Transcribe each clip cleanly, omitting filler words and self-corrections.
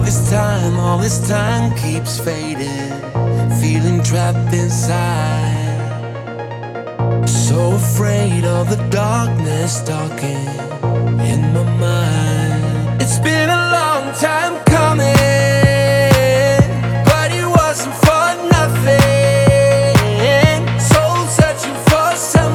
all this time keeps fading, feeling trapped inside. So afraid of the darkness talking in my mind. It's been a long time coming, but it wasn't for nothing. Soul searching for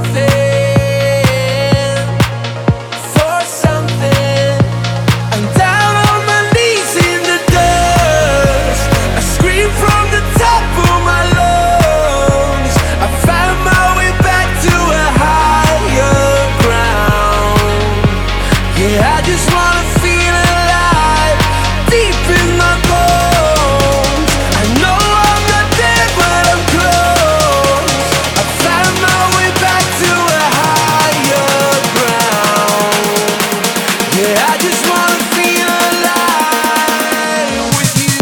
something. I'm down on my knees in the dust. I scream from the top of my lungs. I found my way back to a higher ground. Yeah, I just wanna feel alive, deep in my bones. I know I'm not there, but I'm close. I found my way back to a higher ground. Yeah, I just wanna feel alive with you.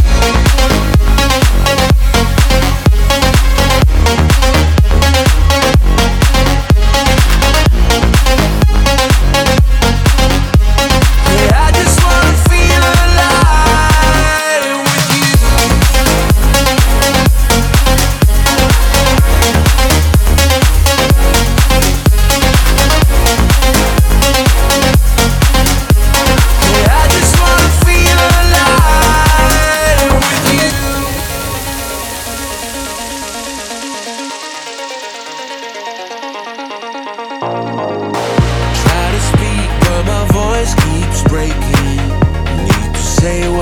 Yeah, I just wanna feel alive with you. Yeah, I just wanna feel alive with you. Try to speak, but my voice keeps breaking. Need to say